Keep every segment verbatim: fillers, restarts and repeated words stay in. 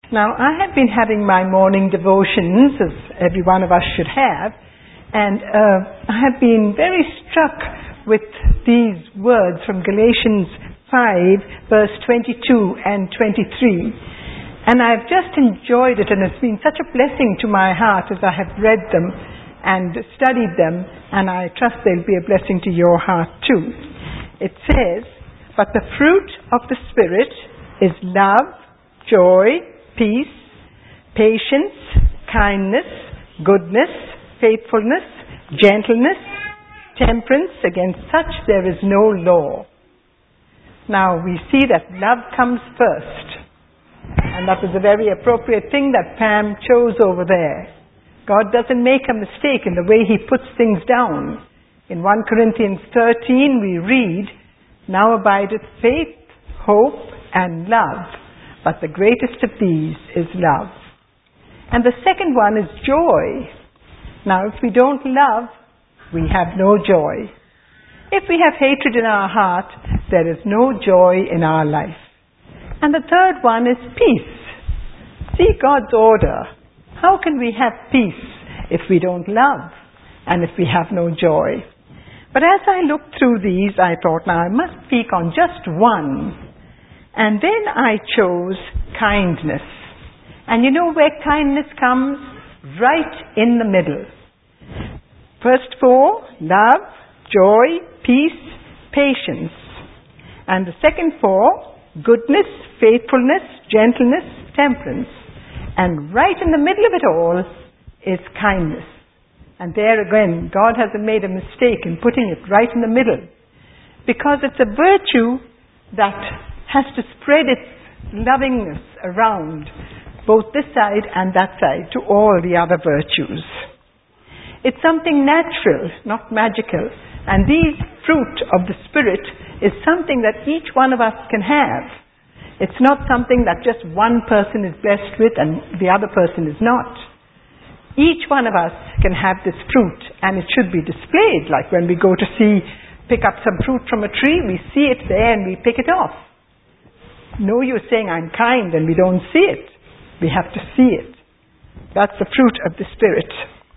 Now, I have been having my morning devotions, as every one of us should have, and uh, I have been very struck with these words from Galatians five, verse twenty-two and twenty-three. And I've just enjoyed it, and it's been such a blessing to my heart as I have read them and studied them, and I trust they'll be a blessing to your heart too. It says, "But the fruit of the Spirit is love, joy, peace, patience, kindness, goodness, faithfulness, gentleness, temperance. Against such there is no law." Now we see that love comes first. And that was a very appropriate thing that Pam chose over there. God doesn't make a mistake in the way He puts things down. In First Corinthians thirteen we read, "Now abideth faith, hope, and love. But the greatest of these is love." And the second one is joy. Now, if we don't love, we have no joy. If we have hatred in our heart, there is no joy in our life. And the third one is peace. See God's order. How can we have peace if we don't love and if we have no joy? But as I looked through these, I thought, now I must speak on just one. And then I chose kindness. And you know where kindness comes? Right in the middle. First four, love, joy, peace, patience. And the second four, goodness, faithfulness, gentleness, temperance. And right in the middle of it all is kindness. And there again, God hasn't made a mistake in putting it right in the middle. Because it's a virtue that has to spread its lovingness around both this side and that side to all the other virtues. It's something natural, not magical. And these fruit of the Spirit is something that each one of us can have. It's not something that just one person is blessed with and the other person is not. Each one of us can have this fruit, and it should be displayed. Like when we go to see, pick up some fruit from a tree, we see it there and we pick it off. No use saying I'm kind and we don't see it. We have to see it. That's the fruit of the Spirit.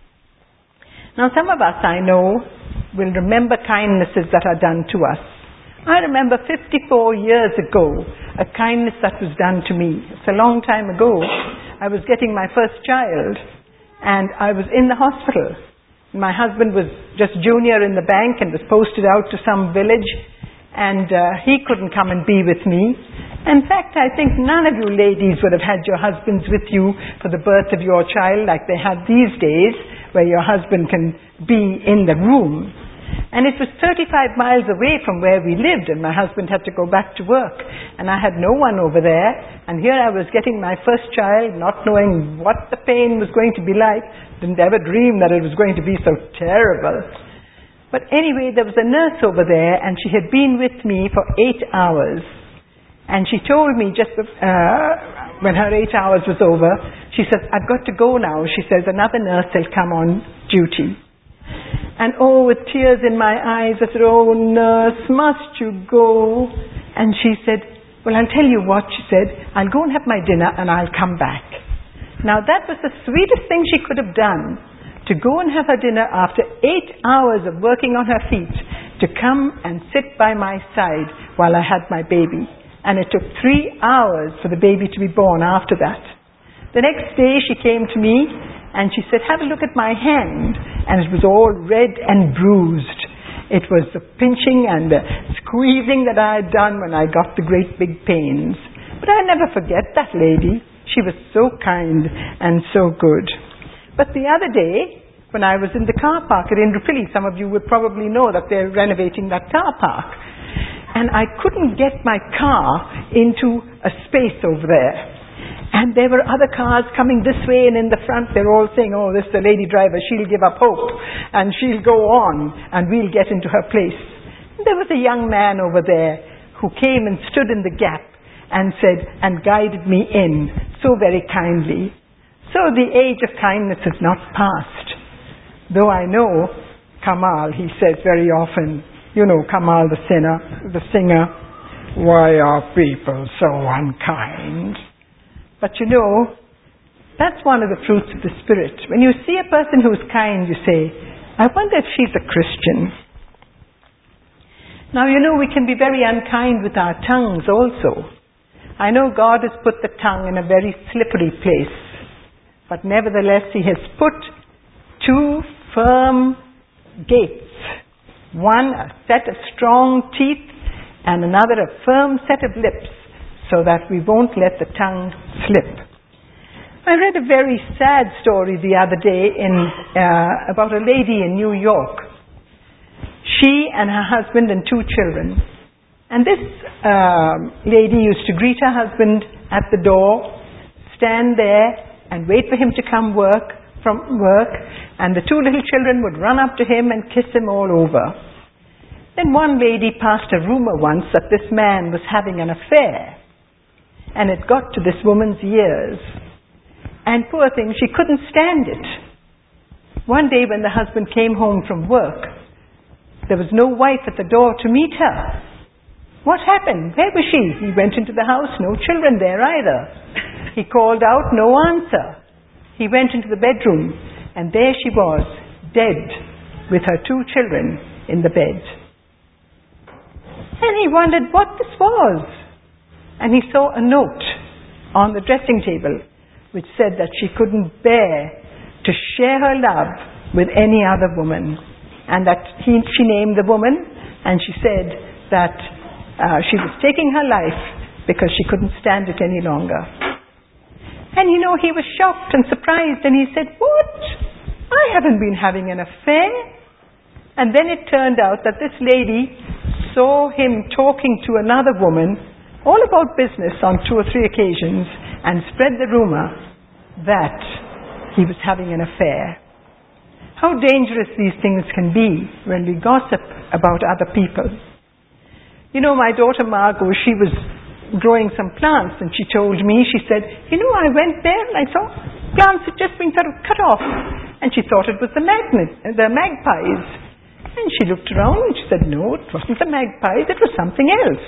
Now some of us, I know, will remember kindnesses that are done to us. I remember fifty-four years ago, a kindness that was done to me. It's a long time ago. I was getting my first child and I was in the hospital. My husband was just junior in the bank and was posted out to some village, and uh, he couldn't come and be with me. In fact, I think none of you ladies would have had your husbands with you for the birth of your child like they have these days, where your husband can be in the room. And it was thirty-five miles away from where we lived, and my husband had to go back to work. And I had no one over there, and here I was getting my first child, not knowing what the pain was going to be like. Didn't ever dream that it was going to be so terrible. But anyway, there was a nurse over there, and she had been with me for eight hours. And she told me just uh, when her eight hours was over, she said, "I've got to go now." She says, "Another nurse will come on duty." And oh, with tears in my eyes, I said, "Oh, nurse, must you go?" And she said, "Well, I'll tell you what," she said, "I'll go and have my dinner and I'll come back." Now that was the sweetest thing she could have done, to go and have her dinner after eight hours of working on her feet, to come and sit by my side while I had my baby. And it took three hours for the baby to be born after that. The next day she came to me and she said, "Have a look at my hand." And it was all red and bruised. It was the pinching and the squeezing that I had done when I got the great big pains. But I'll never forget that lady. She was so kind and so good. But the other day, when I was in the car park at Indooroopilly, some of you would probably know that they're renovating that car park. And I couldn't get my car into a space over there. And there were other cars coming this way, and in the front they're all saying, "Oh, this is the lady driver, she'll give up hope and she'll go on and we'll get into her place." And there was a young man over there who came and stood in the gap and said, and guided me in so very kindly. So the age of kindness is not past. Though I know Kamal, he says very often, you know, Kamal the sinner, the singer, "Why are people so unkind?" But you know, that's one of the fruits of the Spirit. When you see a person who's kind, you say, I wonder if she's a Christian. Now, you know, we can be very unkind with our tongues also. I know God has put the tongue in a very slippery place, but nevertheless He has put two firm gates. One, a set of strong teeth, and another, a firm set of lips, so that we won't let the tongue slip. I read a very sad story the other day in, uh, about a lady in New York. She and her husband and two children. And this uh, lady used to greet her husband at the door, stand there and wait for him to come work from work, and the two little children would run up to him and kiss him all over. Then one lady passed a rumor once that this man was having an affair, and it got to this woman's ears. And poor thing, she couldn't stand it. One day when the husband came home from work, there was no wife at the door to meet her. What happened? Where was she? He went into the house, no children there either. He called out, no answer. He went into the bedroom, and there she was, dead, with her two children in the bed. And he wondered what this was. And he saw a note on the dressing table which said that she couldn't bear to share her love with any other woman. And that he, she named the woman, and she said that uh, she was taking her life because she couldn't stand it any longer. And you know, he was shocked and surprised, and he said, what? I haven't been having an affair. And then it turned out that this lady saw him talking to another woman all about business on two or three occasions, and spread the rumor that he was having an affair. How dangerous these things can be when we gossip about other people. You know, my daughter Margot, she was growing some plants, and she told me, she said, you know, I went there and I saw plants had just been sort of cut off, and she thought it was the magnet, the magpies. And she looked around and she said, no, it wasn't the magpies, it was something else.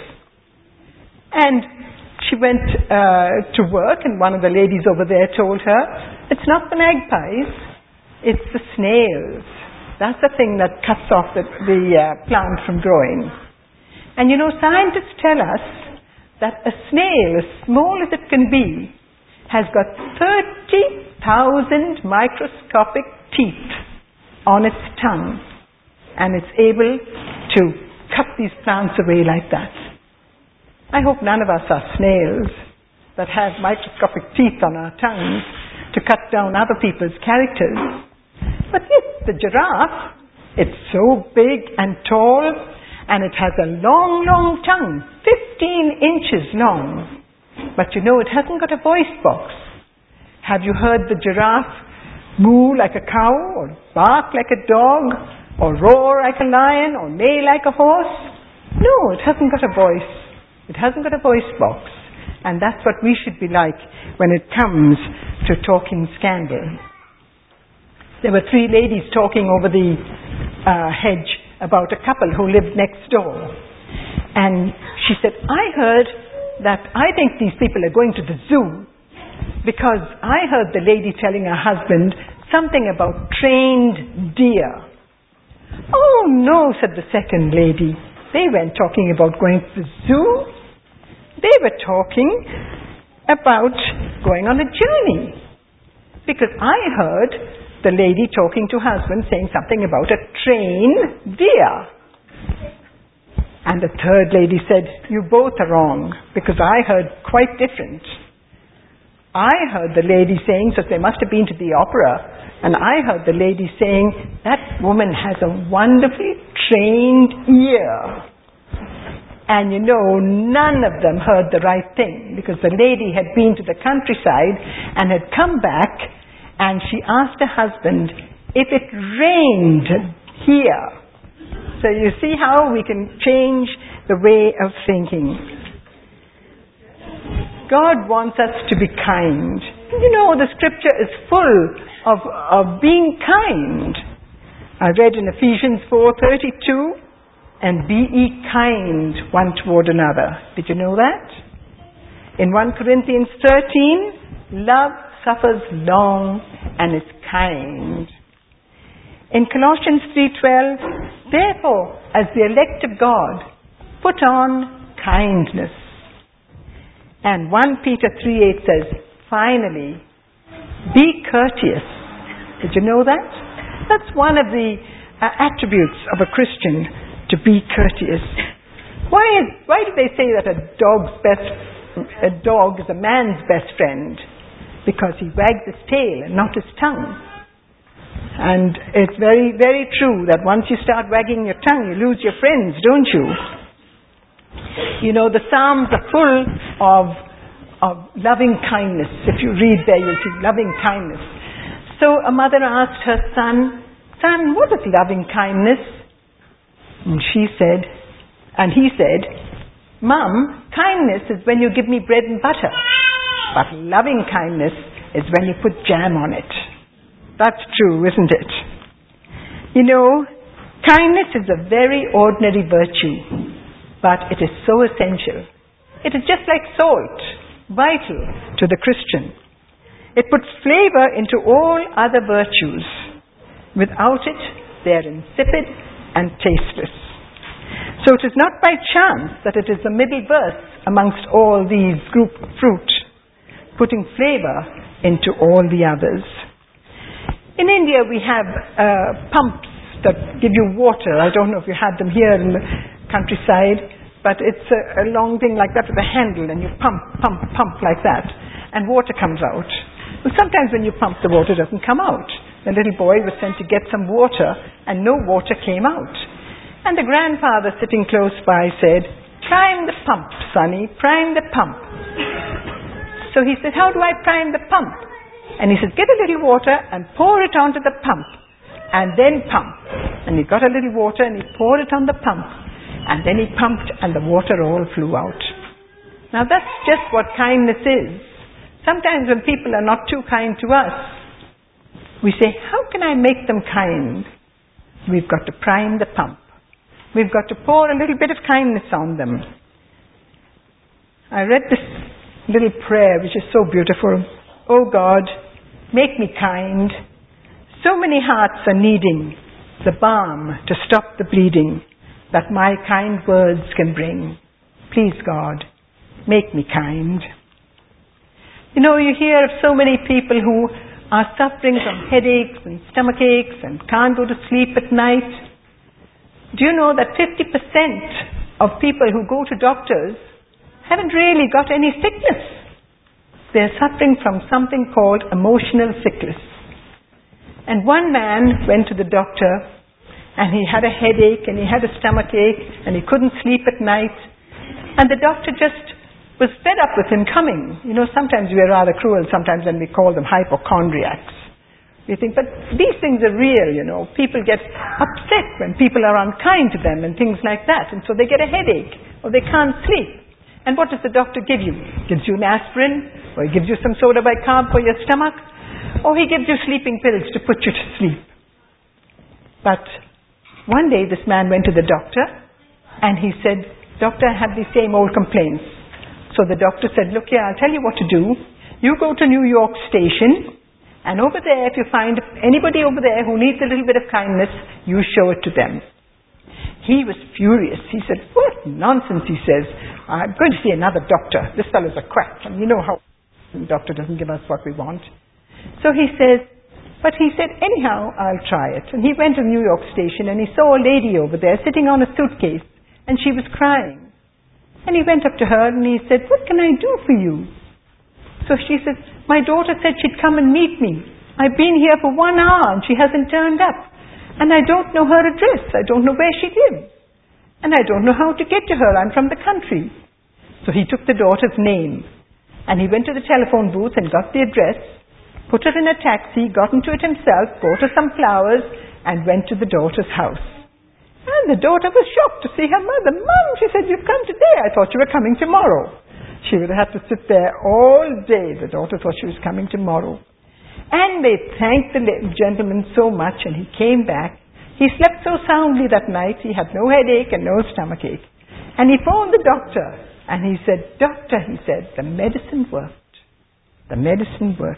And she went uh, to work, and one of the ladies over there told her, it's not the magpies, it's the snails. That's the thing that cuts off the, the uh, plant from growing. And you know, scientists tell us that a snail, as small as it can be, has got thirty thousand microscopic teeth on its tongue, and it's able to cut these plants away like that. I hope none of us are snails that have microscopic teeth on our tongues to cut down other people's characters. But yes, the giraffe, it's so big and tall, and it has a long, long tongue, fifteen inches long. But you know, it hasn't got a voice box. Have you heard the giraffe moo like a cow, or bark like a dog, or roar like a lion, or neigh like a horse? No, it hasn't got a voice. It hasn't got a voice box. And that's what we should be like when it comes to talking scandal. There were three ladies talking over the uh, hedge about a couple who lived next door. And she said, I heard that I think these people are going to the zoo because I heard the lady telling her husband something about trained deer. Oh no, said the second lady. They weren't talking about going to the zoo. They were talking about going on a journey. Because I heard the lady talking to husband saying something about a trained deer. And the third lady said, you both are wrong, because I heard quite different. I heard the lady saying, so they must have been to the opera, and I heard the lady saying, that woman has a wonderfully trained ear. And you know, none of them heard the right thing, because the lady had been to the countryside and had come back, and she asked her husband if it rained here. So you see how we can change the way of thinking. God wants us to be kind. You know, the scripture is full of, of being kind. I read in Ephesians four thirty-two, and be ye kind one toward another. Did you know that? In First Corinthians thirteen, Love suffers long and is kind. In Colossians three twelve, therefore, as the elect of God, put on kindness. And First Peter three eight says, finally, be courteous. Did you know that? That's one of the uh, attributes of a Christian, to be courteous. Why, is, why do they say that a dog's best, a dog is a man's best friend? Because he wags his tail and not his tongue. And it's very, very true that once you start wagging your tongue, you lose your friends, don't you? You know, the Psalms are full of, of loving kindness. If you read there, you'll see loving kindness. So a mother asked her son, son, what is loving kindness? And she said, and he said, Mum, kindness is when you give me bread and butter. But loving kindness is when you put jam on it. That's true, isn't it? You know, kindness is a very ordinary virtue, but it is so essential. It is just like salt, vital to the Christian. It puts flavor into all other virtues. Without it, they are insipid and tasteless. So it is not by chance that it is the middle verse amongst all these group of fruit, putting flavor into all the others. In India, we have uh, pumps that give you water. I don't know if you had them here in the countryside, but it's a, a long thing like that with a handle, and you pump, pump, pump like that, and water comes out. Well, sometimes when you pump, the water doesn't come out. The little boy was sent to get some water, and no water came out. And the grandfather sitting close by said, prime the pump, sonny, prime the pump. So he said, how do I prime the pump? And he said, get a little water and pour it onto the pump, and then pump. And he got a little water and he poured it on the pump, and then he pumped and the water all flew out. Now that's just what kindness is. Sometimes when people are not too kind to us, we say, how can I make them kind? We've got to prime the pump. We've got to pour a little bit of kindness on them. I read this little prayer which is so beautiful. Oh God, make me kind. So many hearts are needing the balm to stop the bleeding that my kind words can bring. Please God, make me kind. You know, you hear of so many people who are suffering from headaches and stomach aches and can't go to sleep at night. Do you know that fifty percent of people who go to doctors haven't really got any sickness? They're suffering from something called emotional sickness. And one man went to the doctor and he had a headache and he had a stomach ache and he couldn't sleep at night. And the doctor just was fed up with him coming. You know, sometimes we're rather cruel sometimes when we call them hypochondriacs. We think, but these things are real, you know. People get upset when people are unkind to them and things like that. And so they get a headache or they can't sleep. And what does the doctor give you? He gives you an aspirin, or he gives you some soda bicarb for your stomach, or he gives you sleeping pills to put you to sleep. But one day this man went to the doctor and he said, Doctor, I have these same old complaints. So the doctor said, look here, I'll tell you what to do. You go to New York Station, and over there, if you find anybody over there who needs a little bit of kindness, you show it to them. He was furious. He said, what nonsense, he says. I'm going to see another doctor. This fellow's a quack. And you know how the doctor doesn't give us what we want. So he says, but he said, anyhow, I'll try it. And he went to New York Station and he saw a lady over there sitting on a suitcase and she was crying. And he went up to her and he said, what can I do for you? So she said, my daughter said she'd come and meet me. I've been here for one hour and she hasn't turned up. And I don't know her address. I don't know where she lives. And I don't know how to get to her. I'm from the country. So he took the daughter's name and he went to the telephone booth and got the address, put her in a taxi, got into it himself, bought her some flowers and went to the daughter's house. And the daughter was shocked to see her mother. Mom, she said, you've come today. I thought you were coming tomorrow. She would have had to sit there all day. The daughter thought she was coming tomorrow. And they thanked the gentleman so much and he came back. He slept so soundly that night, he had no headache and no stomachache. And he phoned the doctor and he said, Doctor, he said, the medicine worked. The medicine worked.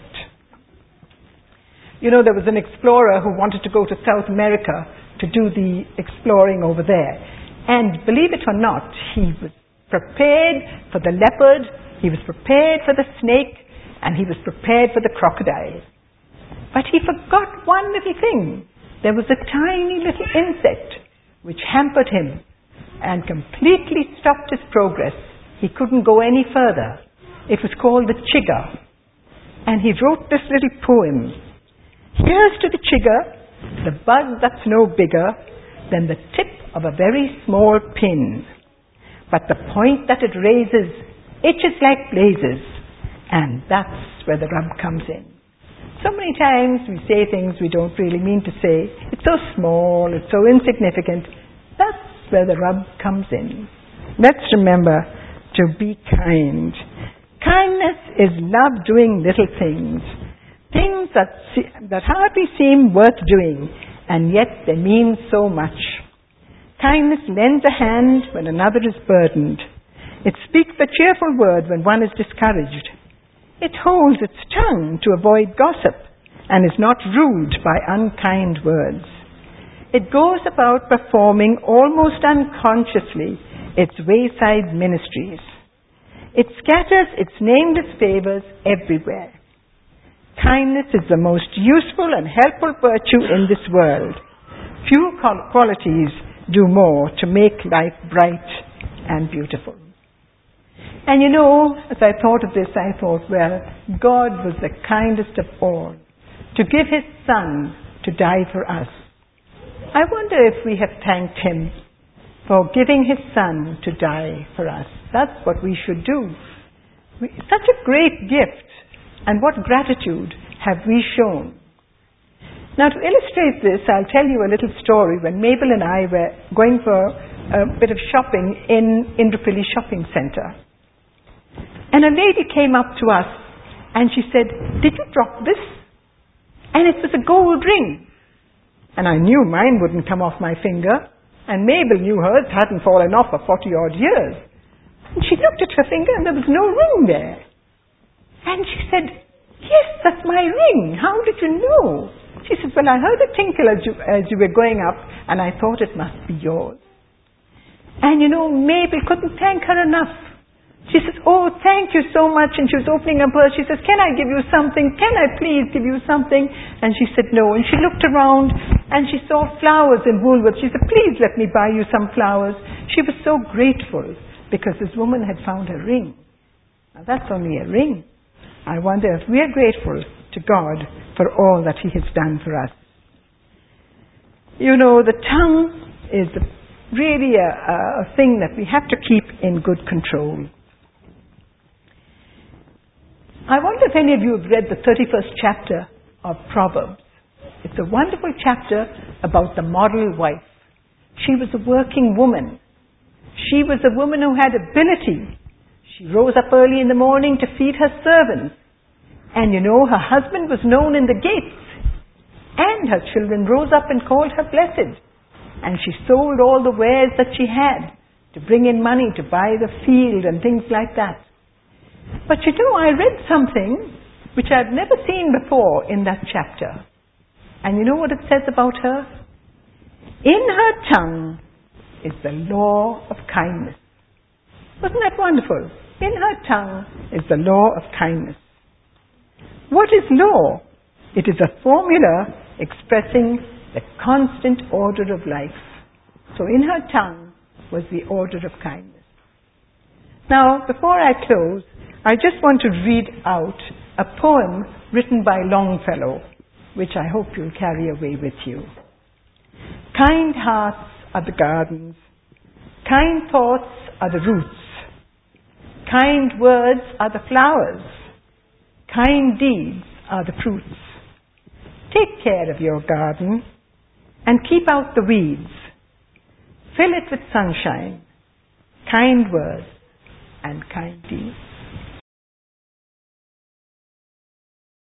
You know, there was an explorer who wanted to go to South America to do the exploring over there. And believe it or not, he was prepared for the leopard, he was prepared for the snake, and he was prepared for the crocodile. But he forgot one little thing. There was a tiny little insect which hampered him and completely stopped his progress. He couldn't go any further. It was called the chigger. And he wrote this little poem. Here's to the chigger, the bug that's no bigger than the tip of a very small pin. But the point that it raises itches like blazes, and that's where the rub comes in. So many times we say things we don't really mean to say. It's so small, it's so insignificant. That's where the rub comes in. Let's remember to be kind. Kindness is love doing little things. Things that, see, that hardly seem worth doing, and yet they mean so much. Kindness lends a hand when another is burdened. It speaks a cheerful word when one is discouraged. It holds its tongue to avoid gossip and is not ruled by unkind words. It goes about performing almost unconsciously its wayside ministries. It scatters its nameless favors everywhere. Kindness is the most useful and helpful virtue in this world. Few qualities do more to make life bright and beautiful. And you know, as I thought of this, I thought, well, God was the kindest of all to give His Son to die for us. I wonder if we have thanked Him for giving His Son to die for us. That's what we should do. We, such a great gift, and what gratitude have we shown. Now, to illustrate this, I'll tell you a little story. When Mabel and I were going for a bit of shopping in Indooroopilly Shopping Centre, and a lady came up to us and she said, "Did you drop this?" And it was a gold ring. And I knew mine wouldn't come off my finger, and Mabel knew hers hadn't fallen off for forty odd years. And she looked at her finger and there was no ring there. And she said, "Yes, that's my ring. How did you know?" She said, "Well, I heard a tinkle as you, as you were going up, and I thought it must be yours." And you know, Mabel couldn't thank her enough. She says, "Oh, thank you so much." And she was opening her purse. She says, "Can I give you something? Can I please give you something?" And she said, "No." And she looked around and she saw flowers in Woolworths. She said, "Please let me buy you some flowers." She was so grateful because this woman had found a ring. Now, that's only a ring. I wonder if we are grateful to God for all that He has done for us. You know, the tongue is really a, a thing that we have to keep in good control. I wonder if any of you have read the thirty-first chapter of Proverbs. It's a wonderful chapter about the model wife. She was a working woman. She was a woman who had ability. She rose up early in the morning to feed her servants. And you know, her husband was known in the gates. And her children rose up and called her blessed. And she sold all the wares that she had to bring in money to buy the field and things like that. But you know, I read something which I've never seen before in that chapter. And you know what it says about her? In her tongue is the law of kindness. Wasn't that wonderful? In her tongue is the law of kindness. What is law? It is a formula expressing the constant order of life. So in her tongue was the order of kindness. Now, before I close, I just want to read out a poem written by Longfellow, which I hope you'll carry away with you. Kind hearts are the gardens, kind thoughts are the roots, kind words are the flowers, kind deeds are the fruits. Take care of your garden and keep out the weeds. Fill it with sunshine, kind words, and kind deeds.